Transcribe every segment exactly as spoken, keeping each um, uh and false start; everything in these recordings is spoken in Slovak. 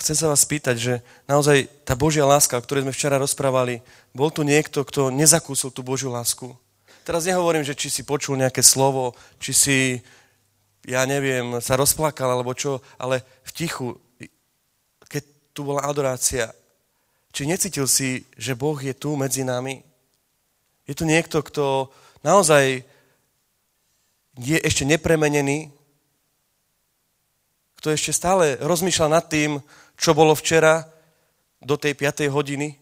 chcem sa vás spýtať, že naozaj tá Božia láska, o ktorej sme včera rozprávali, bol tu niekto, kto nezakúsil tú Božiu lásku? Teraz nehovorím, že či si počul nejaké slovo, či si, ja neviem, sa rozplakal, alebo čo, ale v tichu, keď tu bola adorácia, či necítil si, že Boh je tu medzi nami? Je tu niekto, kto naozaj je ešte nepremenený, kto ešte stále rozmýšľa nad tým, čo bolo včera do tej piatej hodiny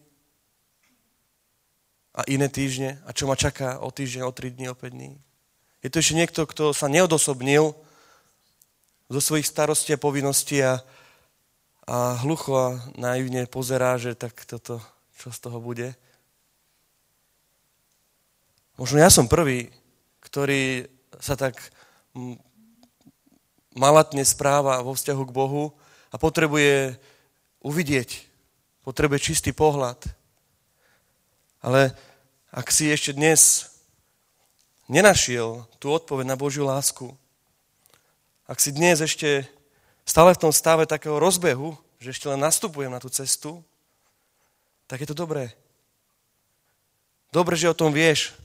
a iné týždne a čo ma čaká o týždeň, o tri dní, o päť dní. Je to ešte niekto, kto sa neodosobnil zo svojich starostí a povinností a, a hlucho a naivne pozerá, že tak toto, čo z toho bude. Možno ja som prvý, ktorý sa tak malatne správa vo vzťahu k Bohu a potrebuje uvidieť, potrebuje čistý pohľad. Ale ak si ešte dnes nenašiel tú odpoveď na Božiu lásku, ak si dnes ešte stále v tom stave takého rozbehu, že ešte len nastupujem na tú cestu, tak je to dobré. Dobre, že o tom vieš.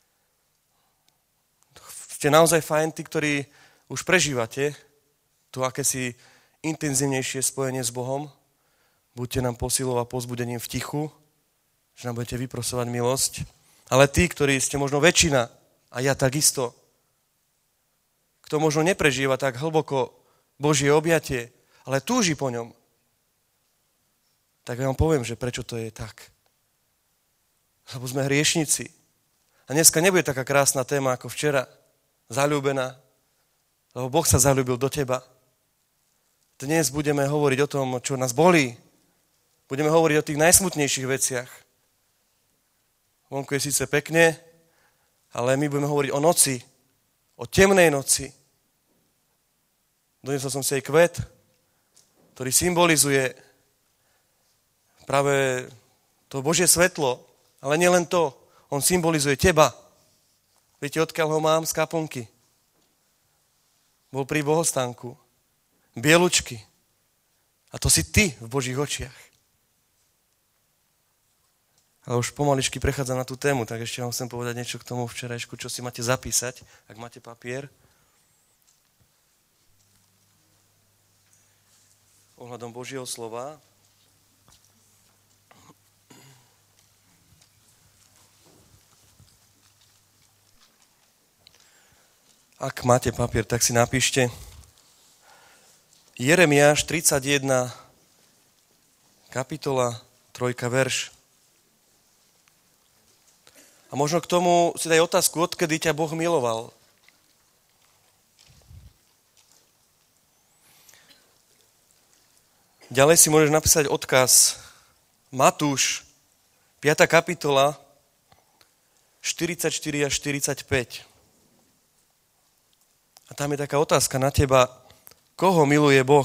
Ste naozaj fajn, tí, ktorí už prežívate to akési intenzívnejšie spojenie s Bohom. Buďte nám posilou a povzbudením v tichu, že nám budete vyprosovať milosť. Ale tí, ktorí ste možno väčšina, a ja takisto, kto možno neprežíva tak hlboko Božie objatie, ale túži po ňom, tak ja vám poviem, že prečo to je tak. Lebo sme hriešnici. A dneska nebude taká krásna téma ako včera, zaľúbená, lebo Boh sa zaľúbil do teba. Dnes budeme hovoriť o tom, čo nás bolí. Budeme hovoriť o tých najsmutnejších veciach. Vonku je síce pekne, ale my budeme hovoriť o noci, o temnej noci. Doniesol som si aj kvet, ktorý symbolizuje práve to Božie svetlo, ale nielen to, on symbolizuje teba. Viete, odkiaľ ho mám? Z kaplnky. Bol pri bohostánku. Bielučky. A to si ty v Božích očiach. A už pomaličky prechádzam na tú tému, tak ešte vám chcem povedať niečo k tomu včerajšku, čo si máte zapísať, ak máte papier. Ohľadom Božieho slova. Ak máte papier, tak si napíšte Jeremiáš tridsaťjeden, kapitola, trojka verš. A možno k tomu si daj otázku, odkedy ťa Boh miloval. Ďalej si môžeš napísať odkaz Matúš, piata kapitola, štyridsaťštyri až štyridsaťpäť. A tam je taká otázka na teba, koho miluje Boh?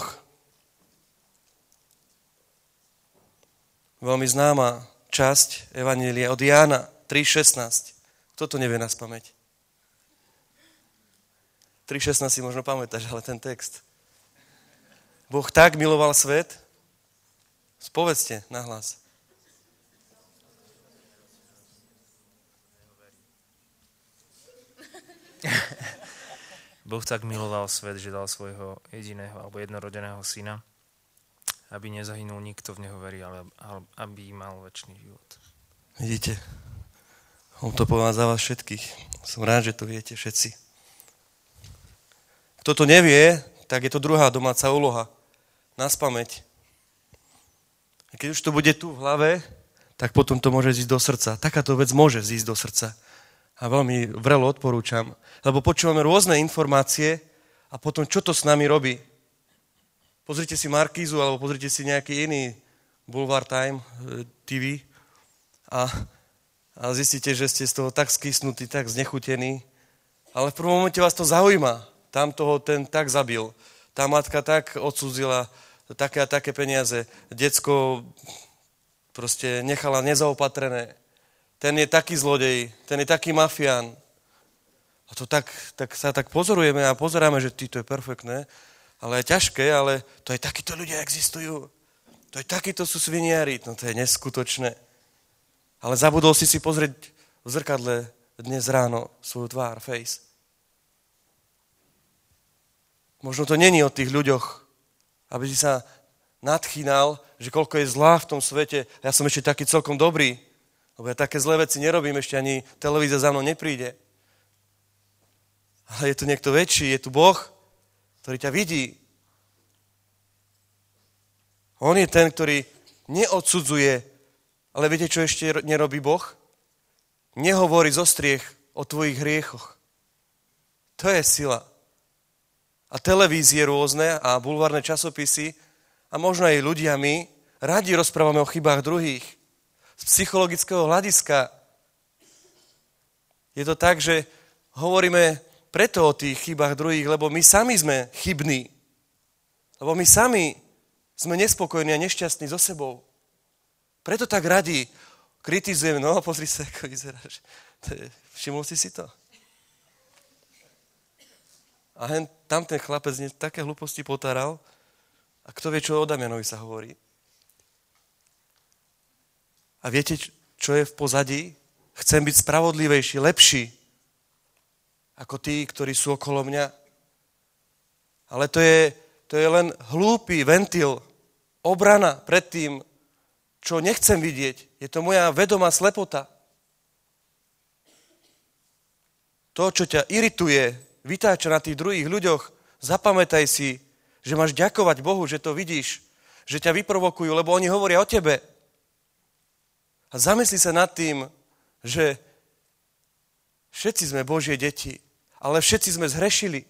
Veľmi známa časť Evanjelia od Jána tri šestnásť. Kto to nevie naspamäť? tri šestnásť si možno pamätáš, ale ten text. Boh tak miloval svet, spovedzte nahlas. Boh tak miloval svet, že dal svojho jediného alebo jednorodeného syna, aby nezahynul nikto v neho verí, ale aby mal večný život. Vidíte, on to povedal za vás všetkých. Som rád, že to viete všetci. Kto to nevie, tak je to druhá domáca úloha. Naspamäť. A keď už to bude tu v hlave, tak potom to môže zísť do srdca. Takáto vec môže zísť do srdca. A veľmi vrelo odporúčam. Lebo počúvame rôzne informácie a potom čo to s nami robí? Pozrite si Markízu alebo pozrite si nejaký iný Boulevard Time té vé a, a zistíte, že ste z toho tak skysnutí, tak znechutení. Ale v prvom momente vás to zaujíma. Tam toho ten tak zabil. Tá matka tak odsúzila také a také peniaze. Decko proste nechala nezaopatrené. Ten je taký zlodej, ten je taký mafián. A to tak, tak sa tak pozorujeme a pozeráme, že ty, to je perfektné, ale je ťažké, ale to aj takíto ľudia existujú. To je takýto sú sviniari, no to je neskutočné. Ale zabudol si si pozrieť v zrkadle dnes ráno svoju tvár, face. Možno to není o tých ľuďoch, aby si sa nadchýnal, že koľko je zlá v tom svete. Ja som ešte taký celkom dobrý, lebo ja také zlé veci nerobím, ešte ani televízia za mnou nepríde. Ale je tu niekto väčší, je tu Boh, ktorý ťa vidí. On je ten, ktorý neodsudzuje, ale viete, čo ešte nerobí Boh? Nehovorí zo striech o tvojich hriechoch. To je sila. A televízie rôzne a bulvárne časopisy a možno aj ľudia my radi rozprávame o chybách druhých. Z psychologického hľadiska je to tak, že hovoríme preto o tých chybách druhých, lebo my sami sme chybní. Lebo my sami sme nespokojní a nešťastní so sebou. Preto tak radi kritizujeme. No, pozri sa, ako vyzeráš. To je, všimol si si to? A hen, tam ten chlapec také hlúposti potáral. A kto vie, čo o Damianovi sa hovorí? A viete, čo je v pozadí? Chcem byť spravodlivejší, lepší ako tí, ktorí sú okolo mňa. Ale to je, to je len hlúpy ventil, obrana pred tým, čo nechcem vidieť. Je to moja vedomá slepota. To, čo ťa irituje, vytáča na tých druhých ľuďoch, zapamätaj si, že máš ďakovať Bohu, že to vidíš, že ťa vyprovokujú, lebo oni hovoria o tebe. A zamysli sa nad tým, že všetci sme Božie deti, ale všetci sme zhrešili.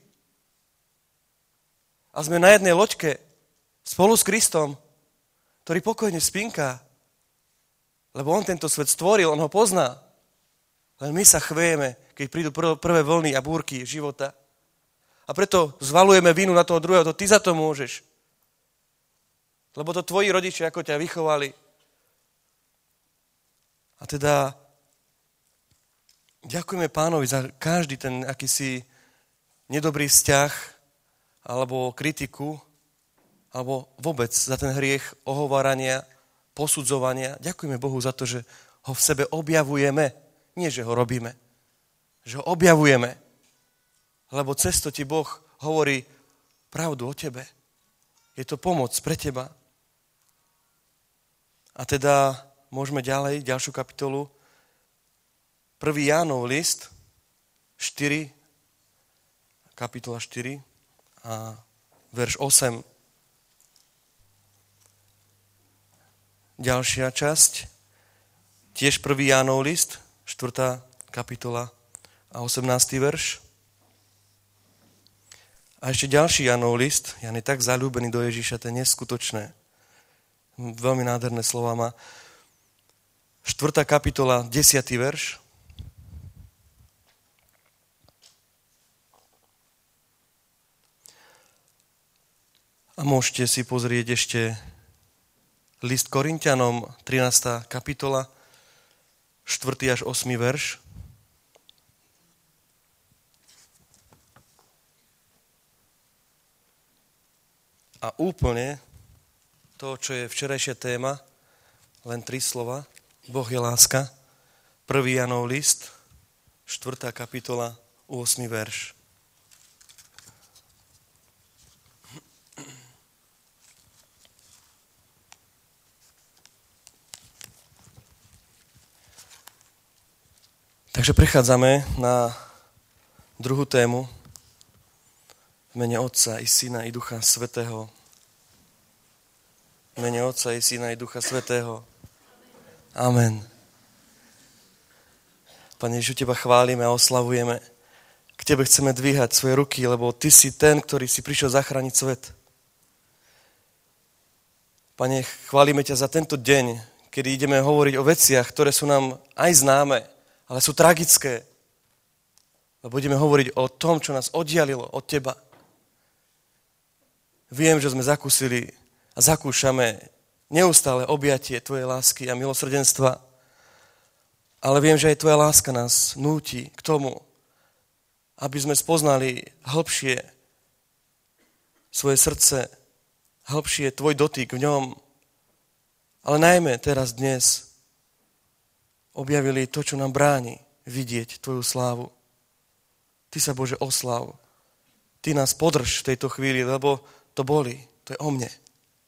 A sme na jednej loďke spolu s Kristom, ktorý pokojne spinká, lebo on tento svet stvoril, on ho pozná. Len my sa chviejeme, keď prídu prvé vlny a búrky života. A preto zvalujeme vinu na toho druhého, to ty za to môžeš. Lebo to tvoji rodičia, ako ťa vychovali. A teda ďakujeme Pánovi za každý ten akýsi nedobrý vzťah, alebo kritiku, alebo vôbec za ten hriech ohovárania, posudzovania. Ďakujeme Bohu za to, že ho v sebe objavujeme. Nie, že ho robíme. Že ho objavujeme. Lebo cez to ti Boh hovorí pravdu o tebe. Je to pomoc pre teba. A teda môžeme ďalej, ďalšiu kapitolu. prvý Jánov list, štyri, kapitola štyri a verš osem. Ďalšia časť, tiež prvý Jánov list, štvrtá kapitola a osemnásty verš. A ešte ďalší Jánov list, Jan je tak zaľúbený do Ježiša, to je neskutočné. Veľmi nádherné slova má. štvrtá kapitola, desiatý verš. A môžete si pozrieť ešte list Korinťanom, trinásta kapitola, štvrtý až ôsmy verš. A úplne to, čo je včerajšia téma, len tri slova. Boh je láska. prvý Janov list, štvrtá kapitola, ôsmy verš. Takže prechádzame na druhú tému v mene Otca i Syna i Ducha Svätého. V mene Otca i Syna i Ducha Svätého. Amen. Pane Ježišu, teba chválime a oslavujeme. K tebe chceme dvíhať svoje ruky, lebo ty si ten, ktorý si prišiel zachrániť svet. Pane, chválime ťa za tento deň, kedy ideme hovoriť o veciach, ktoré sú nám aj známe, ale sú tragické. Lebo budeme hovoriť o tom, čo nás oddialilo od teba. Viem, že sme zakúsili a zakúšame neustále objatie tvojej lásky a milosrdenstva. Ale viem, že aj tvoja láska nás núti k tomu, aby sme spoznali hlbšie svoje srdce, hlbšie tvoj dotyk v ňom, ale najmä teraz dnes objavili to, čo nám bráni vidieť tvoju slávu. Ty sa, Bože, oslav. Ty nás podrž v tejto chvíli, lebo to boli. To je o mne.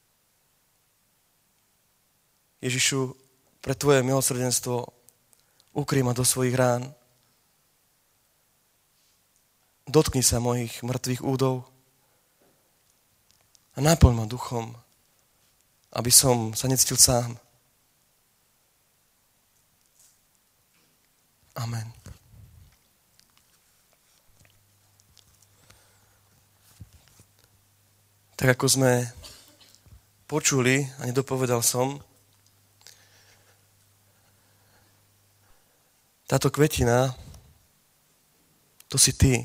Ježišu, pre tvoje milosrdenstvo ukryj ma do svojich rán. Dotkni sa mojich mŕtvych údov a naplň ma duchom, aby som sa necítil sám. Amen. Tak ako sme počuli, a nedopovedal som, táto kvetina, to si ty.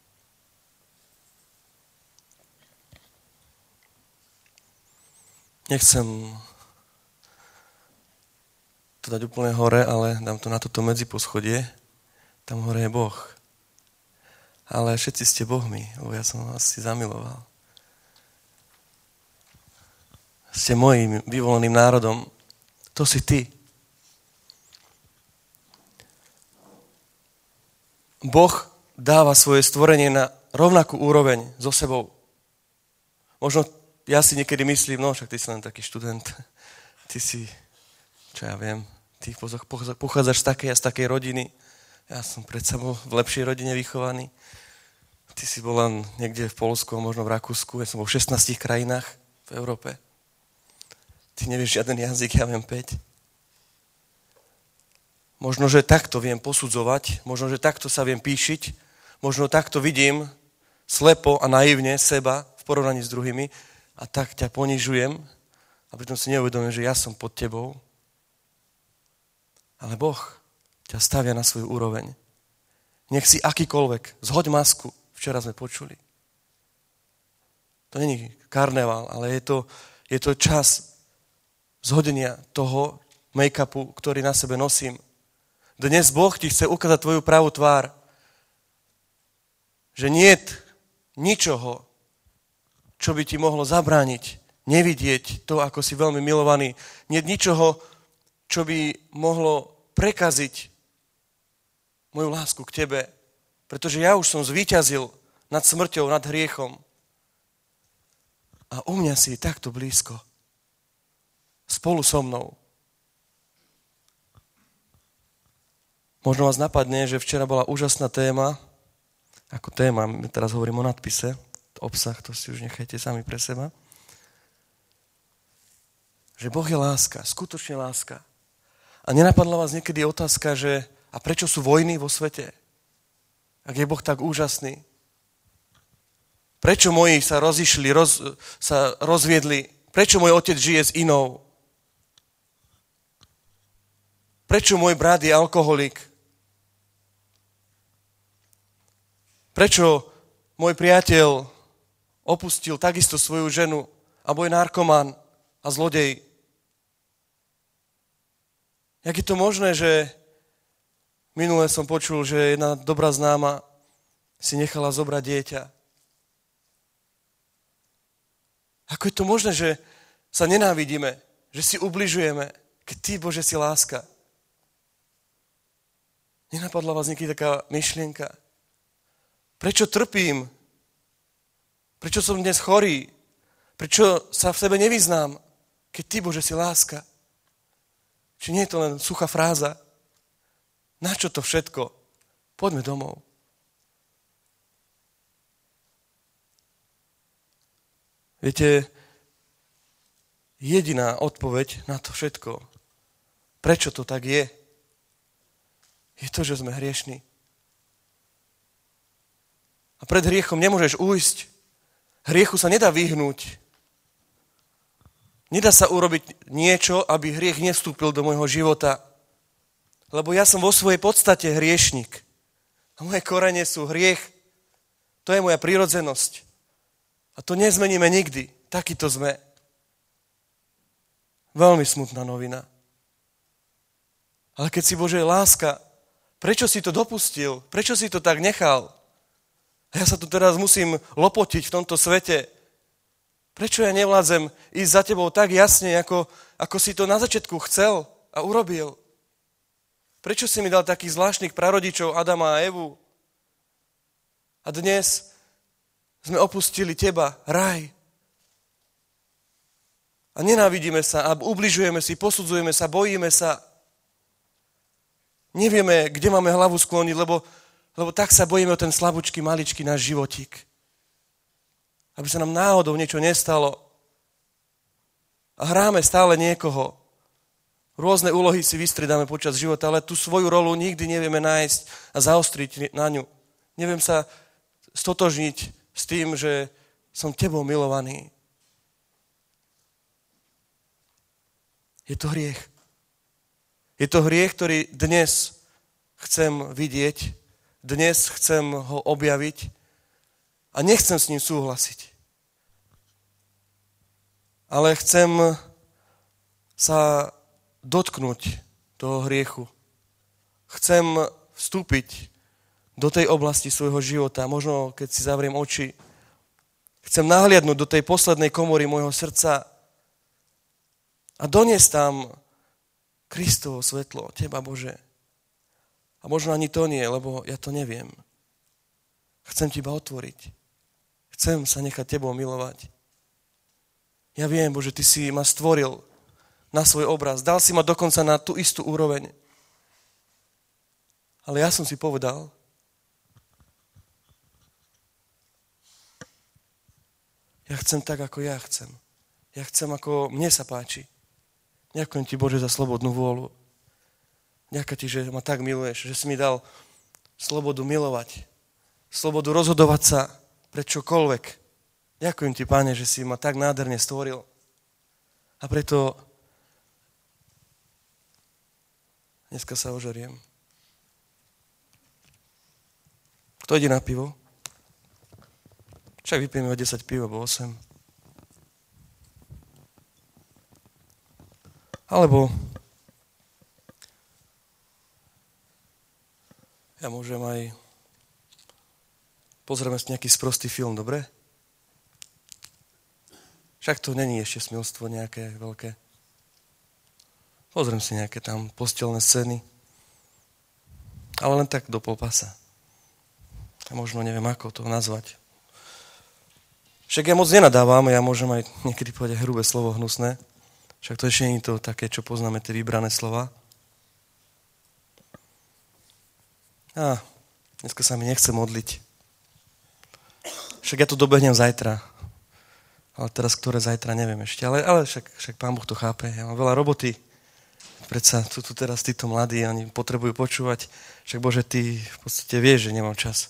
Nechcem to dať úplne hore, ale dám to na toto medziposchodie. Tam hore je Boh. Ale všetci ste Bohmi, lebo ja som vás si zamiloval. Ste mojím vyvoleným národom. To si ty. Boh dáva svoje stvorenie na rovnakú úroveň so sebou. Možno ja si niekedy myslím, no však ty si len taký študent. Ty si, čo ja viem, ty pochádzaš z takej a z takej rodiny. Ja som predsa bol v lepšej rodine vychovaný. Ty si bol len niekde v Poľsku, možno v Rakúsku. Ja som bol v šestnástich krajinách v Európe. Ty nevieš žiaden jazyk, ja viem päť. Možno, že takto viem posudzovať, možno, že takto sa viem píšiť, možno takto vidím slepo a naivne seba v porovnaní s druhými a tak ťa ponižujem a pritom si neuvedomím, že ja som pod tebou. Ale Boh ťa stavia na svoju úroveň. Nech si akýkoľvek, zhoď masku, včera sme počuli. To není karneval, ale je to, je to čas zhodenia toho make-upu, ktorý na sebe nosím. Dnes Boh ti chce ukázať tvoju pravú tvár. Že niet ničoho, čo by ti mohlo zabrániť, nevidieť to, ako si veľmi milovaný. Niet ničoho, čo by mohlo prekaziť moju lásku k tebe. Pretože ja už som zvíťazil nad smrťou, nad hriechom. A u mňa si takto blízko. Spolu so mnou. Možno vás napadne, že včera bola úžasná téma, ako téma, teraz hovorím o nadpise, obsah, to si už nechajte sami pre seba, že Boh je láska, skutočne láska. A nenapadla vás niekedy otázka, že a prečo sú vojny vo svete? Ak je Boh tak úžasný? Prečo moji sa rozišli, roz, sa rozviedli? Prečo môj otec žije s inou? Prečo môj brat je alkoholik? Prečo môj priateľ opustil takisto svoju ženu a je narkoman a zlodej? Jak je to možné, že minule som počul, že jedna dobrá známa si nechala zobrať dieťa? Ako je to možné, že sa nenávidíme, že si ubližujeme, keď ty, Bože, si láska? Nenapadla vás niekedy taká myšlienka? Prečo trpím? Prečo som dnes chorý? Prečo sa v sebe nevyznám, keď ty, Bože, si láska? Či nie je to len suchá fráza? Na čo to všetko? Poďme domov. Viete, jediná odpoveď na to všetko, prečo to tak je, je to, že sme hriešni. A pred hriechom nemôžeš ujsť. Hriechu sa nedá vyhnúť. Nedá sa urobiť niečo, aby hriech nevstúpil do môjho života. Lebo ja som vo svojej podstate hriešnik. A moje korene sú hriech. To je moja prirodzenosť. A to nezmeníme nikdy. Takýto sme. Veľmi smutná novina. Ale keď si, Bože, láska, prečo si to dopustil? Prečo si to tak nechal? A ja sa tu teraz musím lopotiť v tomto svete. Prečo ja nevládzem ísť za tebou tak jasne, ako, ako si to na začiatku chcel a urobil? Prečo si mi dal takých zvláštnych prarodičov Adama a Evu? A dnes sme opustili teba, raj. A nenávidíme sa a ubližujeme si, posudzujeme sa, bojíme sa. Nevieme, kde máme hlavu skloniť, lebo, lebo tak sa bojíme o ten slabúčky, maličký náš životík. Aby sa nám náhodou niečo nestalo. A hráme stále niekoho. Rôzne úlohy si vystriedáme počas života, ale tú svoju rolu nikdy nevieme nájsť a zaostriť na ňu. Neviem sa stotožniť s tým, že som tebou milovaný. Je to hriech. Je to hriech, ktorý dnes chcem vidieť, dnes chcem ho objaviť a nechcem s ním súhlasiť. Ale chcem sa dotknúť toho hriechu. Chcem vstúpiť do tej oblasti svojho života. Možno, keď si zavriem oči, chcem nahliadnúť do tej poslednej komory môjho srdca a doniesť tam Kristovo svetlo, teba, Bože. A možno ani to nie, lebo ja to neviem. Chcem teba otvoriť. Chcem sa nechať tebou milovať. Ja viem, Bože, ty si ma stvoril na svoj obraz. Dal si ma dokonca na tú istú úroveň. Ale ja som si povedal, ja chcem tak, ako ja chcem. Ja chcem, ako mne sa páči. Ďakujem ti, Bože, za slobodnú vôľu. Ďakujem ti, že ma tak miluješ, že si mi dal slobodu milovať. Slobodu rozhodovať sa pre čokoľvek. Ďakujem ti, Páne, že si ma tak nádherne stvoril. A preto dneska sa ožeriem. Kto ide na pivo? Však vypijeme o desať piv, alebo osem. Alebo ja môžem aj pozrieme si nejaký sprostý film, dobre? Však to není ešte smilstvo nejaké veľké. Pozriem si nejaké tam postelné scény. Ale len tak do polpasa. A možno neviem, ako to nazvať. Však ja moc nenadávam, ja môžem aj niekedy povedať hrubé slovo, hnusné. Však to ešte nie je to také, čo poznáme, tie vybrané slova. Á, dneska sa mi nechce modliť. Však ja to dobehnem zajtra. Ale teraz, ktoré zajtra, neviem ešte. Ale, ale však, však Pán Boh to chápe. Ja mám veľa roboty. Predsa tu, tu teraz títo mladí, oni potrebujú počúvať. Však Bože, ty v podstate vieš, že nemám čas.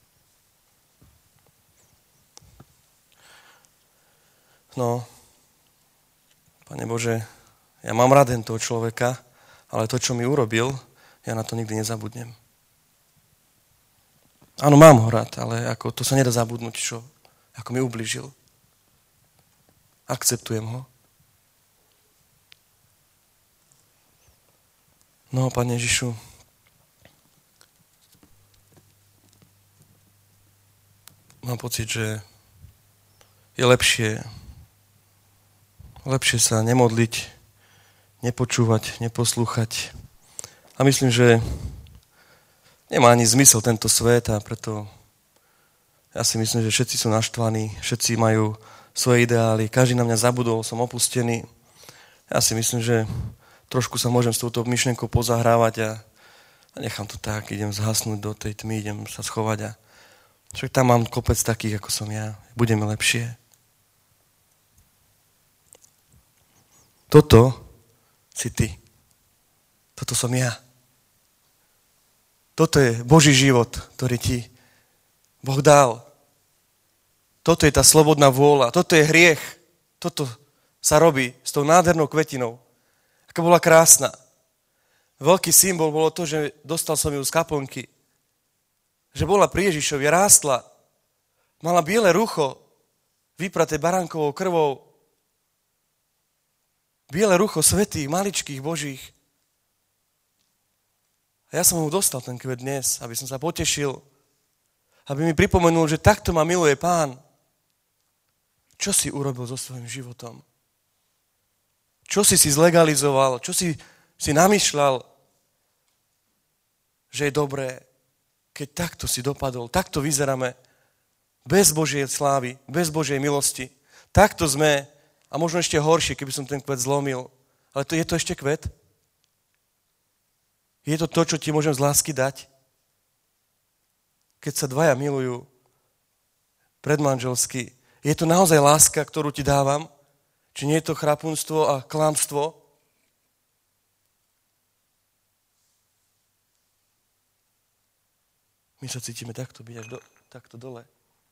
No, Pane Bože, ja mám rád toho človeka, ale to, čo mi urobil, ja na to nikdy nezabudnem. Áno, mám ho rád, ale ako, to sa nedá zabudnúť, čo, ako mi ublížil. Akceptujem ho. No, Pane Ježišu, mám pocit, že je lepšie lepšie sa nemodliť, nepočúvať, neposlúchať. A myslím, že nemá ani zmysel tento svet a preto ja si myslím, že všetci sú naštvaní, všetci majú svoje ideály, každý na mňa zabudol, som opustený. Ja si myslím, že trošku sa môžem s touto myšlienkou pozahrávať a, a nechám to tak, idem zhasnúť do tej tmy, idem sa schovať a však tam mám kopec takých, ako som ja. Budeme lepšie. Toto si ty. Toto som ja. Toto je Boží život, ktorý ti Boh dal. Toto je tá slobodná vôľa. Toto je hriech. Toto sa robí s tou nádhernou kvetinou. Aká bola krásna. Veľký symbol bolo to, že dostal som ju z kaplnky. Že bola pri Ježišovi, rástla. Mala biele rucho, vypraté baránkovou krvou. Biele rucho svätých, maličkých, Božích. A ja som mu dostal ten kvet dnes, aby som sa potešil, aby mi pripomenul, že takto ma miluje Pán. Čo si urobil so svojím životom? Čo si si zlegalizoval? Čo si si namýšľal, že je dobré, keď takto si dopadol, takto vyzeráme, bez Božej slávy, bez Božej milosti. Takto sme, a možno ešte horšie, keby som ten kvet zlomil. Ale to, je to ešte kvet? Je to to, čo ti môžem z lásky dať? Keď sa dvaja milujú predmanželsky, je to naozaj láska, ktorú ti dávam? Či nie je to chrapunstvo a klamstvo? My sa cítime takto byť až do, takto dole.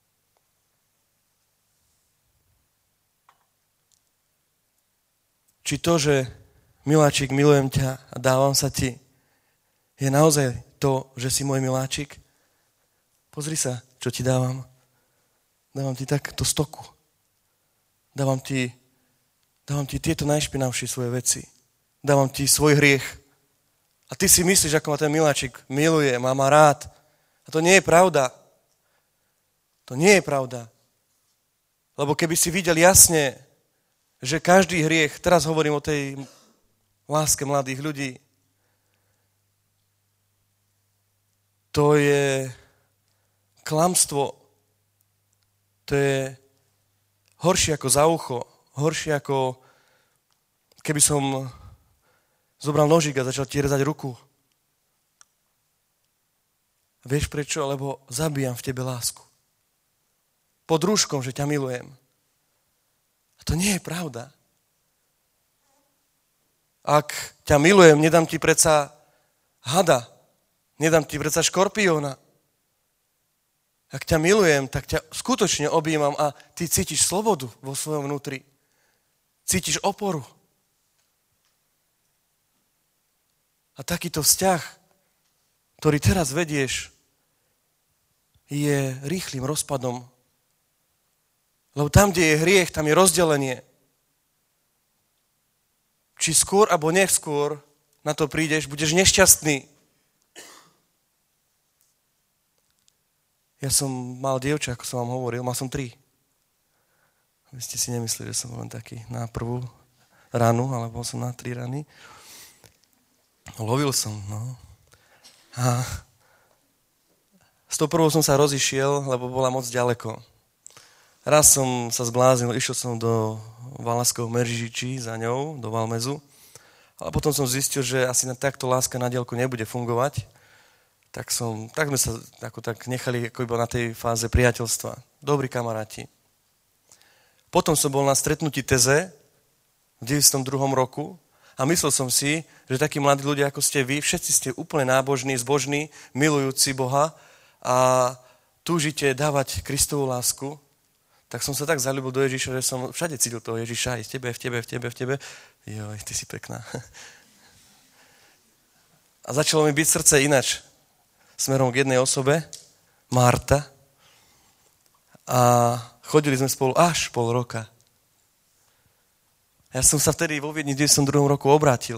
Či to, že miláčik, milujem ťa a dávam sa ti, je naozaj to, že si môj miláčik? Pozri sa, čo ti dávam. Dávam ti takto stoku. Dávam ti, dávam ti tieto najšpinavšie svoje veci. Dávam ti svoj hriech. A ty si myslíš, ako ma ten miláčik miluje, má ma rád. A to nie je pravda. To nie je pravda. Lebo keby si videl jasne, že každý hriech, teraz hovorím o tej láske mladých ľudí, to je klamstvo, to je horšie ako za ucho, horšie ako keby som zobral nožík a začal ti rezať ruku. Vieš prečo? Lebo zabíjam v tebe lásku. Pod rúškom, že ťa milujem. A to nie je pravda. Ak ťa milujem, nedám ti predsa hada, nedám ti predsa škorpióna. Ak ťa milujem, tak ťa skutočne objímam a ty cítiš slobodu vo svojom vnútri. Cítiš oporu. A takýto vzťah, ktorý teraz vedieš, je rýchlým rozpadom. Lebo tam, kde je hriech, tam je rozdelenie. Či skôr, alebo neskôr na to prídeš, budeš nešťastný. Ja som mal dievča, ako som vám hovoril, mal som tri. Vy ste si nemysleli, že som len taký na prvú ranu, ale bol som na tri rany. Lovil som, no. A s tou prvou som sa rozišiel, lebo bola moc ďaleko. Raz som sa zbláznil, išiel som do Valašského Meržiči za ňou, do Valmezu. Ale potom som zistil, že asi na takto láska na diaľku nebude fungovať. Tak, som, tak sme sa ako tak nechali ako iba na tej fáze priateľstva. Dobrí kamaráti. Potom som bol na stretnutí Teze v deväťdesiatom druhom roku a myslel som si, že takí mladí ľudia, ako ste vy, všetci ste úplne nábožní, zbožní, milujúci Boha a túžite dávať Kristovú lásku. Tak som sa tak zaľúbil do Ježiša, že som všade cítil toho Ježiša, aj v tebe, v tebe, v tebe, v tebe. Joj, ty si pekná. A začalo mi byť srdce inač. Smerom k jednej osobe, Marta. A chodili sme spolu až pol roka. Ja som sa vtedy vo Viedni v deväťdesiatom druhom roku obrátil.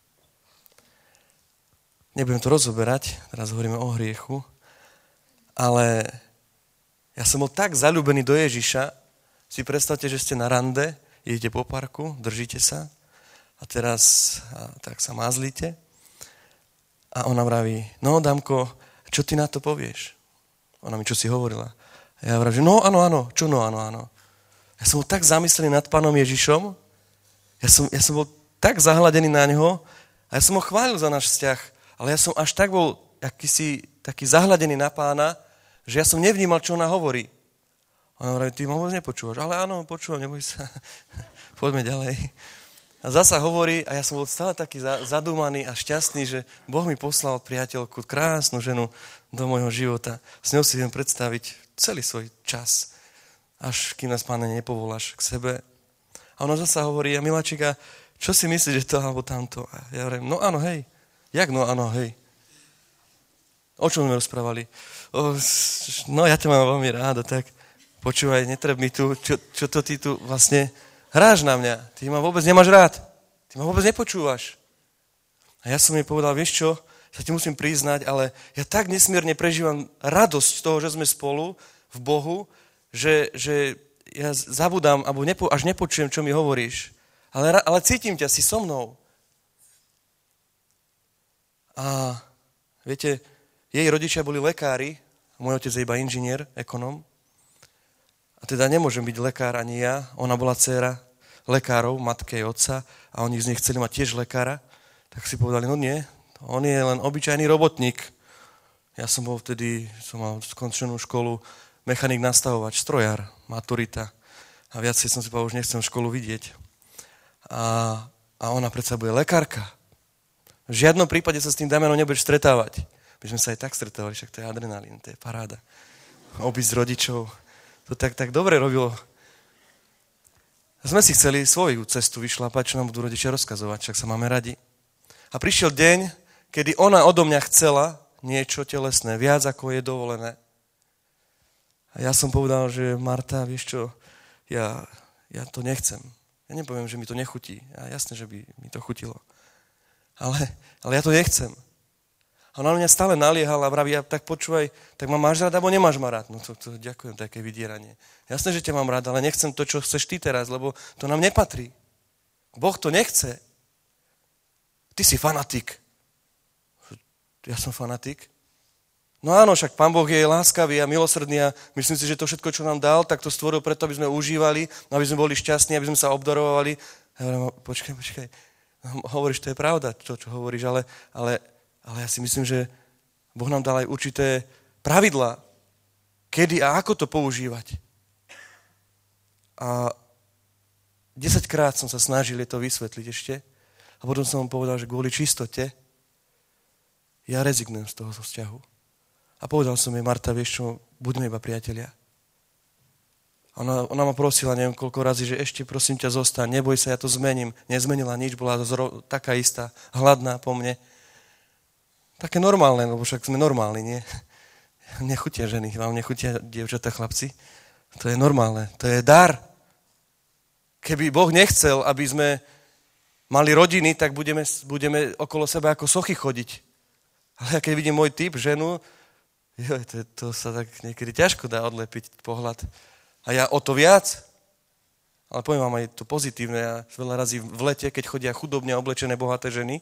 Nebudem to rozoberať, teraz hovoríme o hriechu, ale ja som bol tak zaľúbený do Ježiša, si predstavte, že ste na rande, idete po parku, držíte sa a teraz a tak sa mázlite a ona vraví, no Damko, čo ty na to povieš? Ona mi čo si hovorila. A ja vravím, že no áno, áno, čo no áno, áno. Ja som bol tak zamyslený nad Pánom Ježišom, ja som, ja som bol tak zahladený na ňo a ja som ho chválil za náš vzťah, ale ja som až tak bol akýsi, taký zahladený na Pána, že ja som nevnímal, čo ona hovorí. Ona hovorí, ty ma vôbec nepočúvaš. Ale áno, počúvam, neboj sa. Poďme ďalej. A zasa hovorí, a ja som bol stále taký zadúmaný a šťastný, že Boh mi poslal priateľku, krásnu ženu do môjho života. S ňou si viem predstaviť celý svoj čas, až kým nás, Páne, nepovoláš k sebe. A ona zasa hovorí, a miláčika, čo si myslíš, že to alebo tamto? A ja hovorím, no áno, hej. Jak no áno, hej? O čom sme rozprávali? O, no ja ťa mám veľmi rád, tak počúvaj, netreb mi tu, čo, čo to ty tu vlastne hráš na mňa. Ty ma vôbec nemáš rád. Ty ma vôbec nepočúvaš. A ja som jej povedal, vieš čo, sa ti musím priznať, ale ja tak nesmierne prežívam radosť z toho, že sme spolu v Bohu, že, že ja zabudám, alebo nepo, až nepočujem, čo mi hovoríš, ale, ale cítim ťa, si so mnou. A viete, jej rodičia boli lekári, môj otec je iba inžinier, ekonóm, a teda nemôžem byť lekár ani ja, ona bola dcéra lekárov, matke jej otca, a oni z nich chceli mať tiež lekára, tak si povedali, no nie, on je len obyčajný robotník. Ja som bol vtedy, som mal skončenú školu, mechanik nastavovať, strojár, maturita. A viacej som si povedal, už nechcem školu vidieť. A, a ona predsa bude lekárka. V žiadnom prípade sa s tým Damianom nebudeš stretávať. My sme sa aj tak stretávali, však to je adrenalín, to je paráda. Obísť rodičov, to tak, tak dobre robilo. Sme si chceli svoju cestu vyšľapať, čo nám budú rodičia rozkazovať, však sa máme radi. A prišiel deň, kedy ona odo mňa chcela niečo telesné, viac ako je dovolené. A ja som povedal, že Marta, vieš čo, ja, ja to nechcem. Ja nepoviem, že mi to nechutí. Ja, jasné, že by mi to chutilo. Ale, ale ja to nechcem. A ona mňa stále naliehala a vraví, ja, tak počúvaj, tak ma máš rád, alebo nemáš ma rád? No to, to ďakujem, také vydieranie. Jasné, že ťa mám rád, ale nechcem to, čo chceš ty teraz, lebo to nám nepatrí. Boh to nechce. Ty si fanatik. Ja som fanatik? No áno, však Pán Boh je láskavý a milosrdný a myslím si, že to všetko, čo nám dal, tak to stvoril preto, aby sme užívali, aby sme boli šťastní, aby sme sa obdarovali. Ja hovorím, počkaj, počkaj, hovoríš, to je pravda, to, čo hovoríš, ale, ale, ale ja si myslím, že Boh nám dal aj určité pravidlá, kedy a ako to používať. A desaťkrát som sa snažil je to vysvetliť ešte a potom som mu povedal, že kvôli čistote ja rezignujem z toho vzťahu. A povedal som jej, Marta, vieš čo, budeme iba priatelia. Ona, ona ma prosila neviem koľko razy, že ešte prosím ťa zostaň, neboj sa, ja to zmením. Nezmenila nič, bola zro, taká istá, hladná po mne. Také normálne, lebo však sme normálni, nie? Nechutia ženy, vám nechutia dievčatá, chlapci? To je normálne, to je dar. Keby Boh nechcel, aby sme mali rodiny, tak budeme, budeme okolo seba ako sochy chodiť. Ale keď vidím môj typ, ženu, joj, to, to sa tak niekedy ťažko dá odlepiť pohľad. A ja o to viac. Ale poviem vám aj to pozitívne. Ja veľa razy v lete, keď chodia chudobne oblečené bohaté ženy,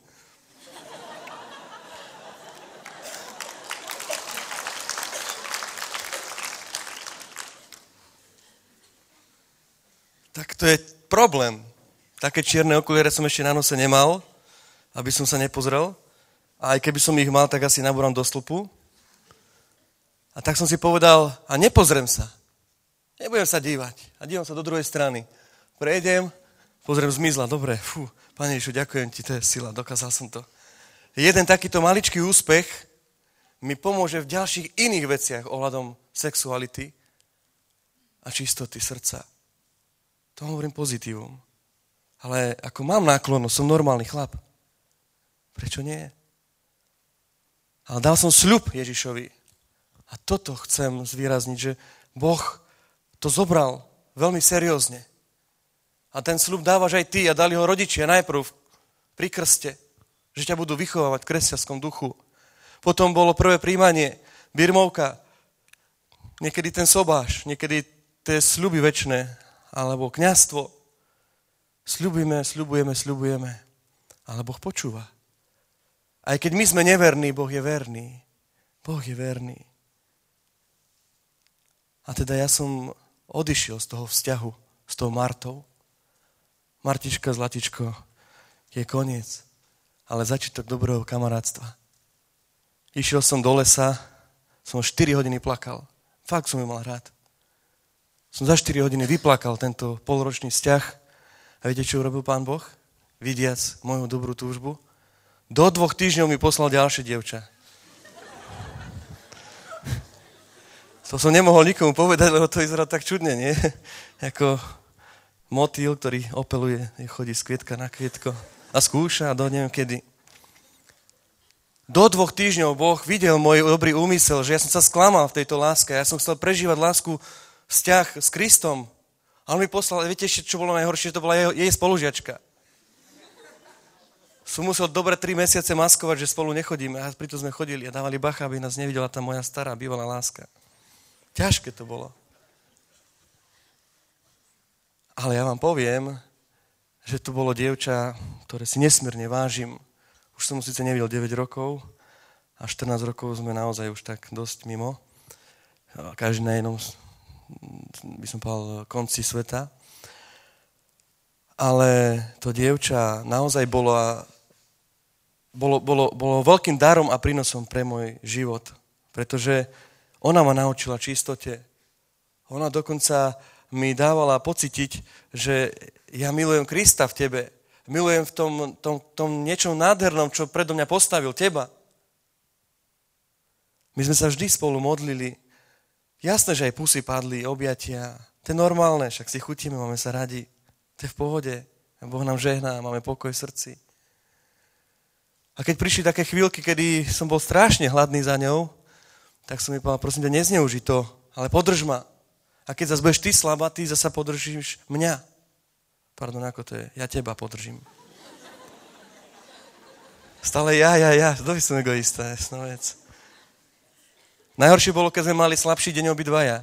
tak to je problém. Také čierne okuliare som ešte na nose nemal, aby som sa nepozrel. A aj keby som ich mal, tak asi nabúram do slupu. A tak som si povedal, a nepozriem sa. Nebudem sa dívať. A dívam sa do druhej strany. Prejdem, pozriem, zmizla. Dobre, fú, Pane Ježišu, ďakujem ti, to je sila, dokázal som to. Jeden takýto maličký úspech mi pomôže v ďalších iných veciach ohľadom sexuality a čistoty srdca. To hovorím pozitívom. Ale ako mám náklonnosť, som normálny chlap. Prečo nie? Ale dal som sľub Ježišovi. A toto chcem zvýrazniť, že Boh to zobral veľmi seriózne. A ten sľub dávaš aj ty a dali ho rodičia najprv pri krste, že ťa budú vychovávať v kresťanskom duchu. Potom bolo prvé príjmanie, birmovka, niekedy ten sobáš, niekedy tie sľuby večné, alebo kňazstvo. Sľubujeme, sľubujeme, sľubujeme. Ale Boh počúva. Aj keď my sme neverní, Boh je verný. Boh je verný. A teda ja som odišiel z toho vzťahu s tou Martou. Martička, zlatičko, je koniec. Ale začiatok dobrého kamarátstva. Išiel som do lesa, som štyri hodiny plakal. Fakt som ju mal rád. Som za štyri hodiny vyplakal tento polročný vzťah. A viete, čo urobil Pán Boh? Vidiac moju dobrú túžbu. Do dvoch týždňov mi poslal ďalšie dievča. To som nemohol nikomu povedať, lebo to vyzerá tak čudne, nie? Ako motýl, ktorý opeluje, chodí z kvietka na kvietko a skúša a do neviem kedy. Do dvoch týždňov Boh videl môj dobrý úmysel, že ja som sa sklamal v tejto láske. Ja som chcel prežívať lásku, vzťah s Kristom. A on mi poslal, viete ešte, čo bolo najhoršie, to bola jeho, jej spolužiačka. Som musel dobre tri mesiace maskovať, že spolu nechodíme. A pritom sme chodili a dávali bacha, aby nás nevidela tá moja stará bývalá láska. Ťažké to bolo. Ale ja vám poviem, že to bolo dievča, ktoré si nesmierne vážim. Už som mu síce nevidel deväť rokov a štrnásť rokov sme naozaj už tak dosť mimo. Každý na jednom, by som povedal, konci sveta. Ale to dievča naozaj bolo, bolo, bolo, bolo veľkým darom a prínosom pre môj život. Pretože ona ma naučila čistote. Ona dokonca mi dávala pocítiť, že ja milujem Krista v tebe. Milujem v tom, tom, tom niečom nádhernom, čo predo mňa postavil, teba. My sme sa vždy spolu modlili. Jasné, že aj pusy padli, objatia. To je normálne, však si chutíme, máme sa radi. To je v pohode. Boh nám žehná, máme pokoj v srdci. A keď prišli také chvíľky, kedy som bol strašne hladný za ňou, tak som mi povedal, prosím ťa, nezneuži to, ale podrž ma. A keď zase budeš ty slabá, ty zasa podržíš mňa. Pardon, ako to je? Ja teba podržím. Stále ja, ja, ja. To by som egoista, jasná vec. Najhoršie bolo, keď sme mali slabší deň obidvaja.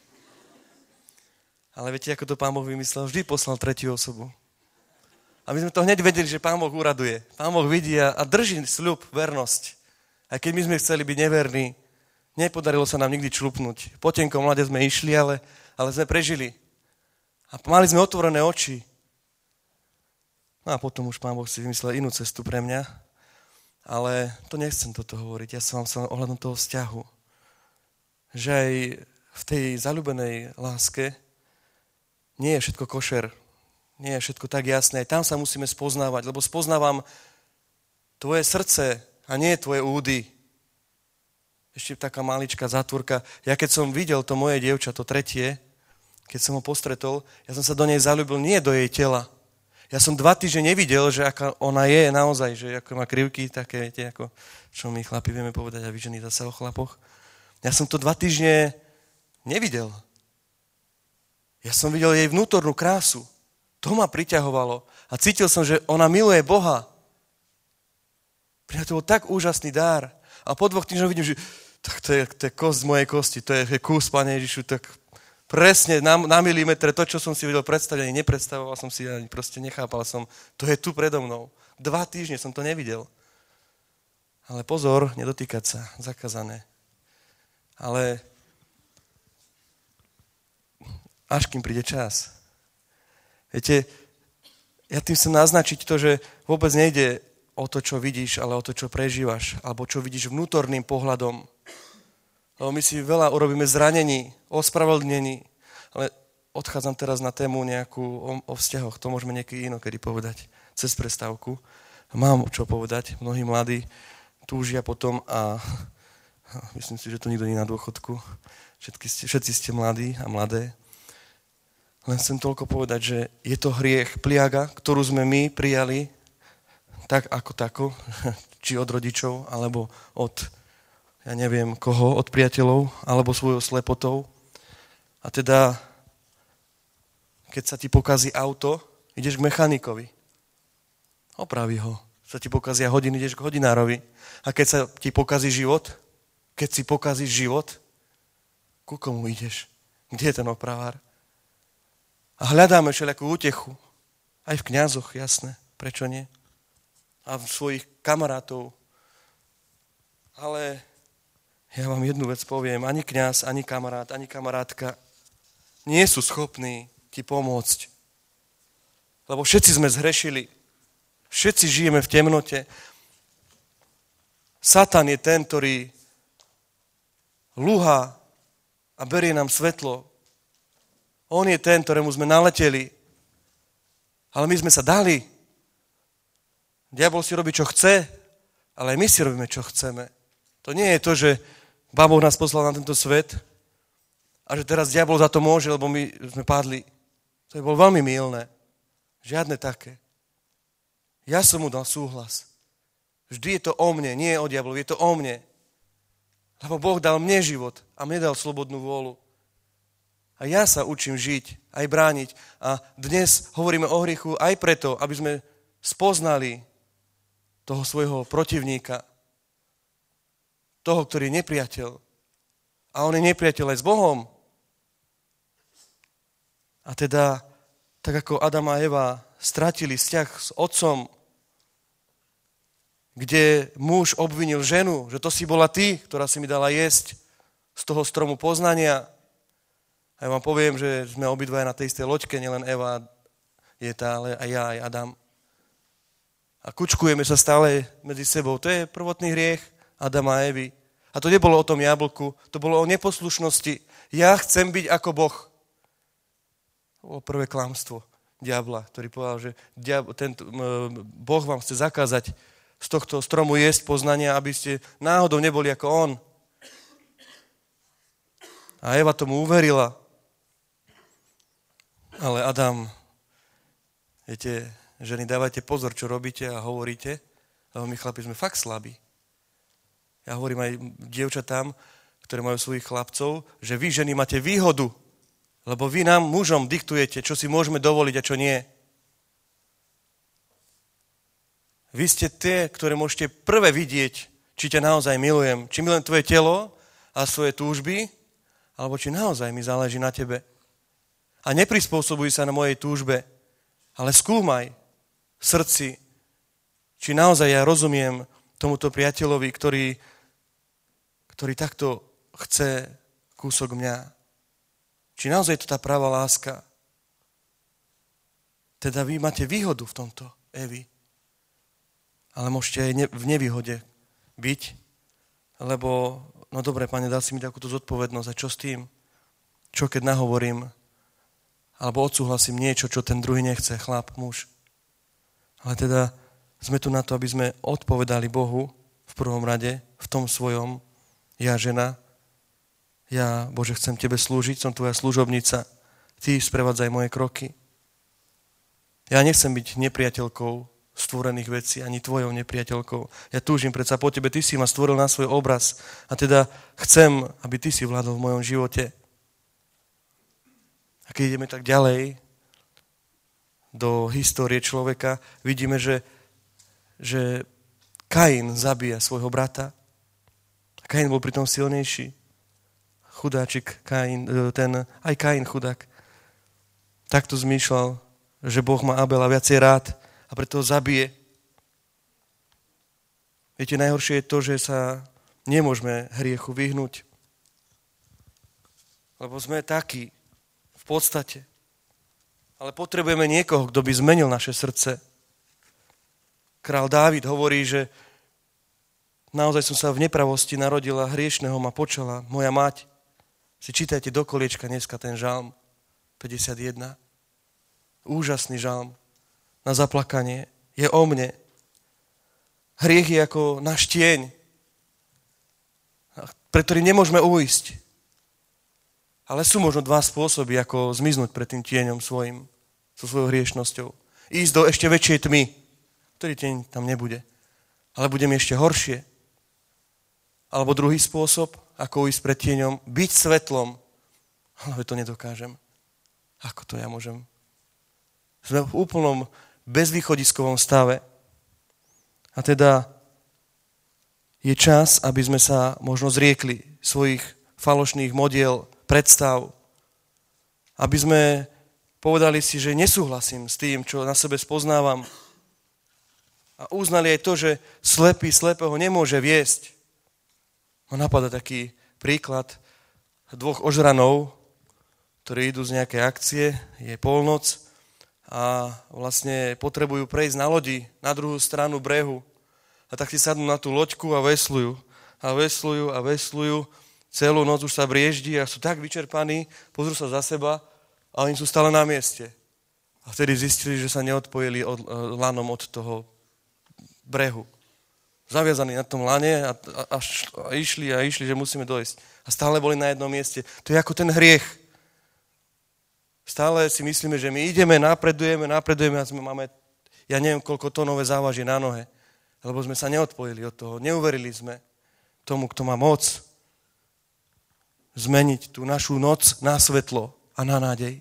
Ale viete, ako to Pán Boh vymyslel? Vždy poslal tretiu osobu. A my sme to hneď vedeli, že Pán Boh uraduje. Pán Boh vidí a, a drží sľub, vernosť. Aj keď my sme chceli byť neverní, nepodarilo sa nám nikdy člupnúť. Po tenkom mlade sme išli, ale, ale sme prežili. A mali sme otvorené oči. No a potom už Pán Boh si vymyslel inú cestu pre mňa. Ale to nechcem toto hovoriť. Ja som vám chcel ohľadom toho vzťahu. Že aj v tej zaľúbenej láske nie je všetko košer. Nie je všetko tak jasné. Aj tam sa musíme spoznávať, lebo spoznávam tvoje srdce a nie tvoje údy. Ešte taká maličká zátvorka. Ja keď som videl to moje dievča, to tretie, keď som ho postretol, ja som sa do nej zaľúbil nie do jej tela. Ja som dva týždne nevidel, že aká ona je naozaj, že ako má krivky, také, viete, ako čo my chlapi vieme povedať a vy ženy zase o chlapoch. Ja som to dva týždne nevidel. Ja som videl jej vnútornú krásu. To ma priťahovalo. A cítil som, že ona miluje Boha. Pre mňa to bol tak úžasný dar. A po dvoch týždňoch vidím, že tak to je, to je kosť z mojej kosti, to je kus, Pane Ježišu, tak presne na, na milimetre to, čo som si vedel predstaviť, ani nepredstavoval som si, ani proste nechápal som. To je tu predo mnou. Dva týždne som to nevidel. Ale pozor, nedotýkať sa, zakázané. Ale až kým príde čas. Viete, ja tým chcem naznačiť to, že vôbec nejde o to, čo vidíš, ale o to, čo prežívaš, alebo čo vidíš vnútorným pohľadom. Lebo my si veľa urobíme zranení, ospravedlnení, ale odchádzam teraz na tému nejakú o, o vzťahoch, to môžeme niekedy inokedy povedať, cez prestávku. Mám čo povedať, mnohí mladí túžia potom a myslím si, že to nikto nie je na dôchodku, všetci ste, všetci ste mladí a mladé. Len chcem toľko povedať, že je to hriech, pliaga, ktorú sme my prijali tak ako tako, či od rodičov, alebo od, ja neviem koho, od priateľov, alebo svojou slepotou. A teda, keď sa ti pokazí auto, ideš k mechanikovi. Opraví ho. Keď sa ti pokazia hodiny, ideš k hodinárovi. A keď sa ti pokazí život, keď si pokazíš život, ku komu ideš? Kde je ten opravár? A hľadáme všelijakú útechu. Aj v kňazoch, jasné. Prečo nie? A v svojich kamarátov. Ale ja vám jednu vec poviem. Ani kňaz, ani kamarát, ani kamarátka nie sú schopní ti pomôcť. Lebo všetci sme zhrešili. Všetci žijeme v temnote. Satan je ten, ktorý lúha a berie nám svetlo. On je ten, ktorému sme naleteli. Ale my sme sa dali. Diabol si robí, čo chce, ale aj my si robíme, čo chceme. To nie je to, že Pán Boh nás poslal na tento svet a že teraz diabol za to môže, lebo my sme padli. To je bolo veľmi mylné. Žiadne také. Ja som mu dal súhlas. Vždy je to o mne, nie o diablovi, je to o mne. Lebo Boh dal mne život a mne dal slobodnú vôľu. A ja sa učím žiť, aj brániť. A dnes hovoríme o hriechu aj preto, aby sme spoznali toho svojho protivníka, toho, ktorý je nepriateľ. A on je nepriateľ aj s Bohom. A teda tak ako Adam a Eva stratili vzťah s otcom, kde muž obvinil ženu, že to si bola ty, ktorá si mi dala jesť z toho stromu poznania. A ja vám poviem, že sme obidvaja na tej istej loďke, nielen Eva je tá, ale aj ja, aj Adam. A kučkujeme sa stále medzi sebou. To je prvotný hriech Adama a Evy. A to nebolo o tom jablku, to bolo o neposlušnosti. Ja chcem byť ako Boh. To bolo prvé klamstvo diabla, ktorý povedal, že diabl, tento, Boh vám chce zakázať z tohto stromu jesť poznania, aby ste náhodou neboli ako on. A Eva tomu uverila. Ale Adam, viete, ženy, dávajte pozor, čo robíte a hovoríte, lebo my chlapi sme fakt slabí. Ja hovorím aj dievčatám, ktoré majú svojich chlapcov, že vy, ženy, máte výhodu, lebo vy nám, mužom, diktujete, čo si môžeme dovoliť a čo nie. Vy ste tie, ktoré môžete prvé vidieť, či ťa naozaj milujem, či milujem tvoje telo a svoje túžby, alebo či naozaj mi záleží na tebe. A neprispôsobuj sa na mojej túžbe, ale skúmaj v srdci, či naozaj ja rozumiem tomuto priateľovi, ktorý, ktorý takto chce kúsok mňa. Či naozaj je to tá pravá láska. Teda vy máte výhodu v tomto, Evi. Ale môžete aj v nevýhode byť, lebo, no dobre, Pane, dal si mi takúto zodpovednosť, a čo s tým? Čo keď nahovorím, alebo odsúhlasím niečo, čo ten druhý nechce, chlap, muž. Ale teda sme tu na to, aby sme odpovedali Bohu v prvom rade, v tom svojom, ja žena, ja, Bože, chcem Tebe slúžiť, som Tvoja služobnica, Ty sprevádzaj moje kroky. Ja nechcem byť nepriateľkou stvorených vecí, ani tvojou nepriateľkou. Ja túžim predsa po tebe, ty si ma stvoril na svoj obraz a teda chcem, aby ty si vládol v mojom živote. A keď ideme tak ďalej do histórie človeka, vidíme, že, že Kain zabíja svojho brata. A Kain bol pritom silnejší. Chudáčik Kain, ten, aj Kain chudák. Takto zmýšľal, že Boh má Abela viacej rád, a preto ho zabije. Viete, najhoršie je to, že sa nemôžeme hriechu vyhnúť. Lebo sme takí v podstate. Ale potrebujeme niekoho, kto by zmenil naše srdce. Král Dávid hovorí, že naozaj som sa v nepravosti narodila, hriešného ma počala moja mať. Si čítajte do koliečka dneska ten žalm päťdesiatjeden. Úžasný žalm. Na zaplakanie, je o mne. Hriech je ako náš tieň, pre ktorý nemôžeme ujsť. Ale sú možno dva spôsoby, ako zmiznúť pred tým tieňom svojim, so svojou hriešnosťou. Ísť do ešte väčšej tmy, ktorý tieň tam nebude. Ale bude mi ešte horšie. Alebo druhý spôsob, ako ujsť pred tieňom, byť svetlom. Ale to nedokážem. Ako to ja môžem? Sme v úplnom bezvýchodiskovom stave. A teda je čas, aby sme sa možno zriekli svojich falošných modiel, predstav. Aby sme povedali si, že nesúhlasím s tým, čo na sebe spoznávam. A uznali aj to, že slepý slepého nemôže viesť. Ma napadá taký príklad dvoch ožranov, ktorí idú z nejakej akcie, je polnoc, a vlastne potrebujú prejsť na lodi na druhú stranu brehu. A tak si sadnú na tú loďku a veslujú. A veslujú a veslujú. Celú noc už sa brieždí a sú tak vyčerpaní, pozrú sa za seba a oni sú stále na mieste. A vtedy zistili, že sa neodpojili od, lanom od toho brehu. Zaviazaní na tom lane a, a, a, a išli a išli, že musíme dojsť. A stále boli na jednom mieste. To je ako ten hriech. Stále si myslíme, že my ideme, napredujeme, napredujeme a sme máme, ja neviem, koľko tónové závažie na nohe. Lebo sme sa neodpojili od toho. Neuverili sme tomu, kto má moc zmeniť tú našu noc na svetlo a na nádej.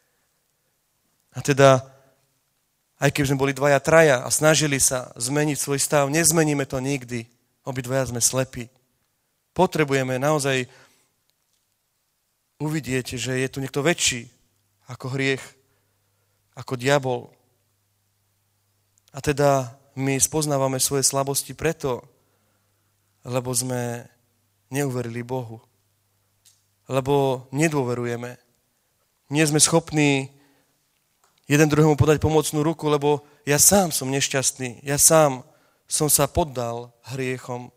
A teda, aj keby sme boli dvaja, traja a snažili sa zmeniť svoj stav, nezmeníme to nikdy. Obidvaja sme slepí. Potrebujeme naozaj uvidieť, že je tu niekto väčší ako hriech. ako diabol. A teda my spoznávame svoje slabosti preto, lebo sme neuverili Bohu. Lebo nedôverujeme. Nie sme schopní jeden druhému podať pomocnú ruku, lebo ja sám som nešťastný. Ja sám som sa poddal hriechom.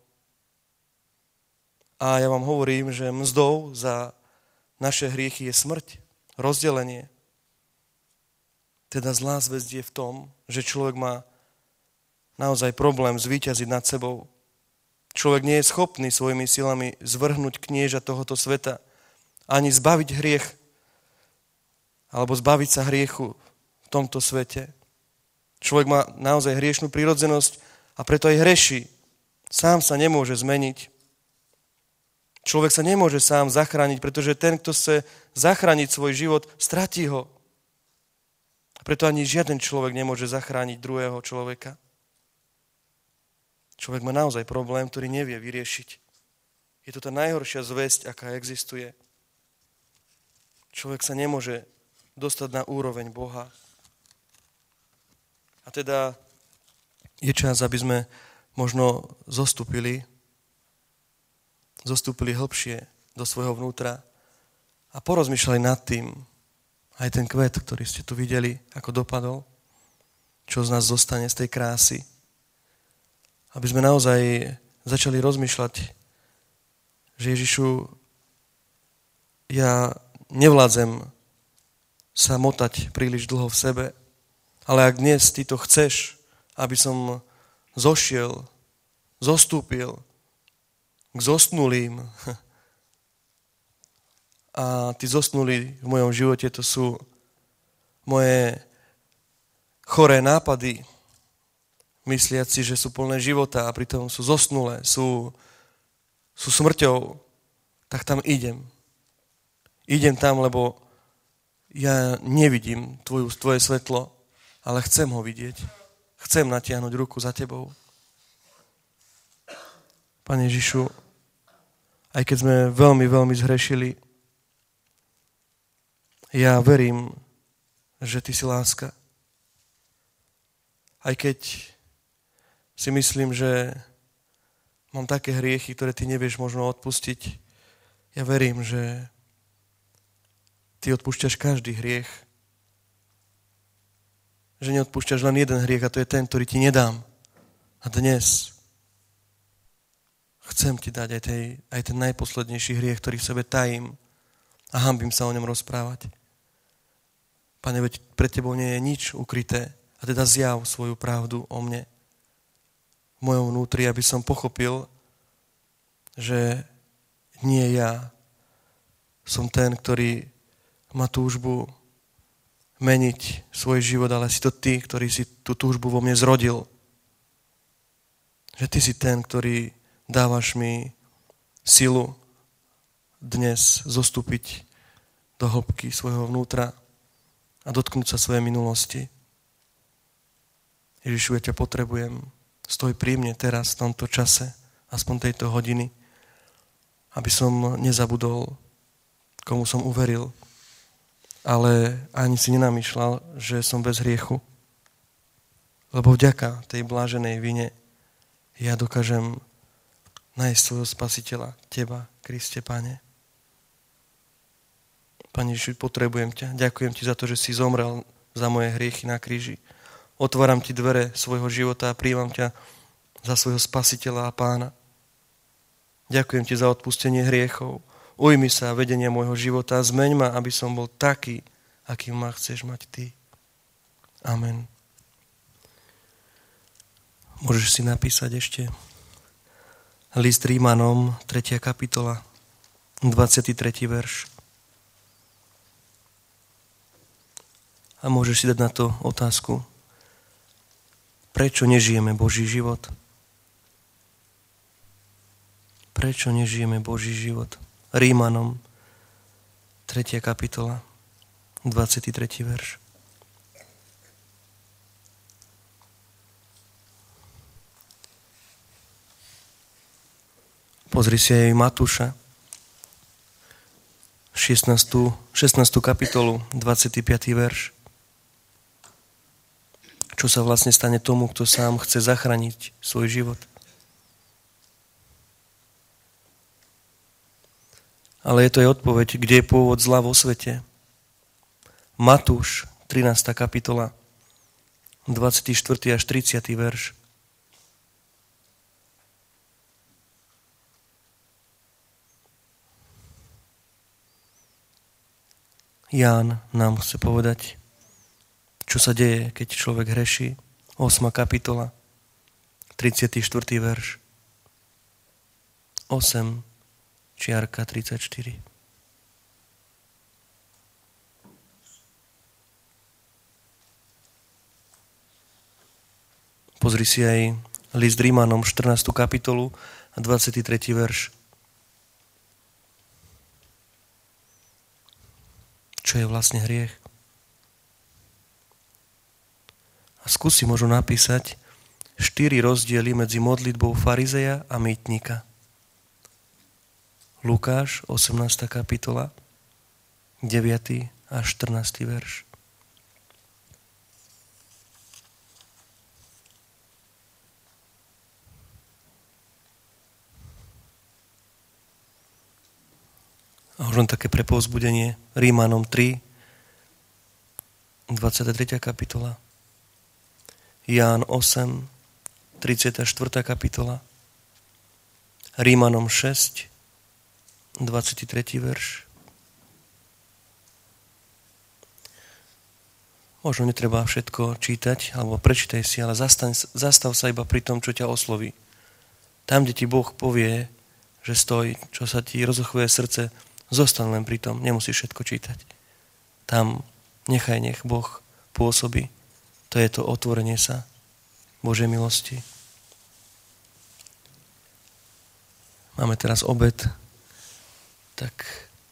A ja vám hovorím, že mzdou za naše hriechy je smrť, rozdelenie. Teda zlá zvesť je v tom, že človek má naozaj problém zvíťaziť nad sebou. Človek nie je schopný svojimi silami zvrhnúť knieža tohoto sveta, ani zbaviť hriech, alebo zbaviť sa hriechu v tomto svete. Človek má naozaj hriešnú prirodzenosť a preto aj hreší. Sám sa nemôže zmeniť. Človek sa nemôže sám zachrániť, pretože ten, kto chce zachrániť svoj život, stratí ho. Preto ani žiaden človek nemôže zachrániť druhého človeka. Človek má naozaj problém, ktorý nevie vyriešiť. Je to tá najhoršia zvesť, aká existuje. Človek sa nemôže dostať na úroveň Boha. A teda je čas, aby sme možno zostúpili, zostúpili hlbšie do svojho vnútra a porozmýšľali nad tým, aj ten kvet, ktorý ste tu videli, ako dopadol, čo z nás zostane z tej krásy. Aby sme naozaj začali rozmýšľať, že Ježišu, ja nevládzem sa motať príliš dlho v sebe, ale ak dnes ty to chceš, aby som zošiel, zostúpil k zosnulým, a tí zosnulí v mojom živote, to sú moje choré nápady, mysliaci, že sú plné života a pritom sú zosnulé, sú, sú smrťou, tak tam idem. Idem tam, lebo ja nevidím tvoju, tvoje svetlo, ale chcem ho vidieť. Chcem natiahnuť ruku za tebou. Pane Ježišu, aj keď sme veľmi, veľmi zhrešili, ja verím, že ty si láska. Aj keď si myslím, že mám také hriechy, ktoré ty nevieš možno odpustiť, ja verím, že ty odpúšťaš každý hriech. Že neodpúšťaš len jeden hriech a to je ten, ktorý ti nedám. A dnes chcem ti dať aj, tej, aj ten najposlednejší hriech, ktorý v sebe tajím a hanbím sa o ňom rozprávať. Pane, veď pred tebou nie je nič ukryté a teda zjav svoju pravdu o mne. V mojom vnútri, aby som pochopil, že nie ja som ten, ktorý má túžbu meniť svoj život, ale si to ty, ktorý si tú túžbu vo mne zrodil. Že ty si ten, ktorý dávaš mi silu dnes zostúpiť do hĺbky svojho vnútra a dotknúť sa svojej minulosti. Ježišu, ja ťa potrebujem. Stoj pri mne teraz, v tomto čase, aspoň tejto hodiny, aby som nezabudol, komu som uveril, ale ani si nenamýšľal, že som bez hriechu. Lebo vďaka tej bláženej vine ja dokážem nájsť svojho spasiteľa, teba, Kriste, Pane. Pane Ježiš, potrebujem ťa. Ďakujem ti za to, že si zomrel za moje hriechy na kríži. Otváram ti dvere svojho života a prijímam ťa za svojho spasiteľa a pána. Ďakujem ti za odpustenie hriechov. Ujmi sa vedenia môjho života a zmeň ma, aby som bol taký, aký ma chceš mať ty. Amen. Môžeš si napísať ešte list Rímanom, tretia kapitola, dvadsiaty tretí verš. A môžeš si dať na to otázku. Prečo nežijeme Boží život? Prečo nežijeme Boží život? Rímanom, tretia kapitola, dvadsiaty tretí verš. Pozri si aj Matúša, šestnástu, šestnástu kapitolu, dvadsiaty piaty verš. čo sa vlastne stane tomu, kto sám chce zachrániť svoj život. Ale je to aj odpoveď, kde je pôvod zla vo svete. Matúš, trinásta kapitola, dvadsiaty štvrtý až tridsiaty verš. Ján nám chce povedať, čo sa deje, keď človek hreší. ôsma kapitola, tridsiaty štvrtý verš. osem, čiarka tridsaťštyri. Pozri si aj list Rímanom, štrnástu kapitolu a dvadsiaty tretí verš. Čo je vlastne hriech? A skúsi možno napísať štyri rozdiely medzi modlitbou farizeja a mýtnika. Lukáš, osemnásta kapitola, deviaty a štrnásty verš. A už len také pre povzbudenie. Rímanom tri, dvadsiata tretia kapitola. Ján osem, tridsiata štvrtá kapitola. Rímanom šesť, dvadsiaty tretí verš. Možno netreba všetko čítať, alebo prečítaj si, ale zastaň, zastav sa iba pri tom, čo ťa osloví. Tam, kde ti Boh povie, že stoj, čo sa ti rozochveje srdce, zostaň len pri tom, nemusíš všetko čítať. Tam nechaj, nech Boh pôsobí. To je to otvorenie sa Božej milosti. Máme teraz obed, tak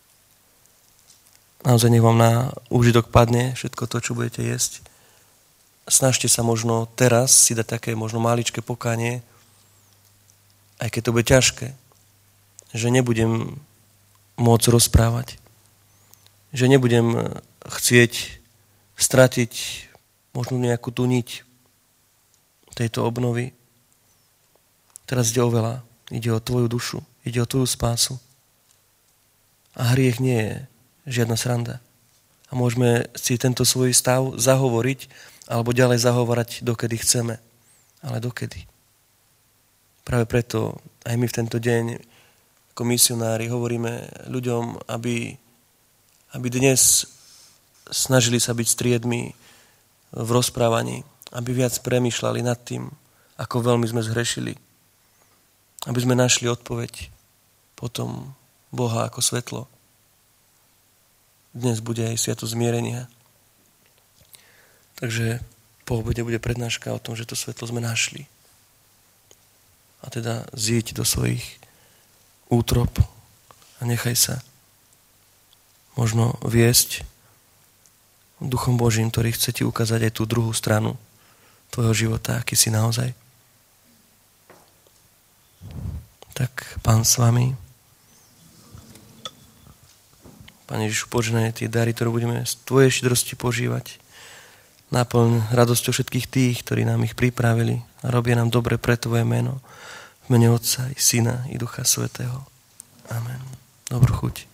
naozaj nech vám na úžitok padne všetko to, čo budete jesť. Snažte sa možno teraz si dať také možno maličké pokánie, aj keď to bude ťažké, že nebudem môcť rozprávať. Že nebudem chcieť stratiť možno nejakú tú niť tejto obnovy. Teraz ide o veľa. Ide o tvoju dušu. Ide o tvoju spásu. A hriech nie je žiadna sranda. A môžeme si tento svoj stav zahovoriť alebo ďalej zahovárať dokedy chceme. Ale dokedy? Práve preto aj my v tento deň ako misionári hovoríme ľuďom, aby, aby dnes snažili sa byť striedmi v rozprávaní, aby viac premýšľali nad tým, ako veľmi sme zhrešili. Aby sme našli odpoveď potom Boha ako svetlo. Dnes bude aj sviato zmierenia. Takže po obede bude prednáška o tom, že to svetlo sme našli. A teda zíď do svojich útrop a nechaj sa možno viesť Duchom Božím, ktorý chce ti ukázať aj tú druhú stranu tvojho života, aký si naozaj. Tak Pán s vami. Pane Ježišu, požehnaj tie dary, ktoré budeme z tvojej štedrosti požívať. Naplň radosťou všetkých tých, ktorí nám ich pripravili a robia nám dobre pre tvoje meno. V mene Otca i Syna i Ducha Svätého. Amen. Dobrú chuť.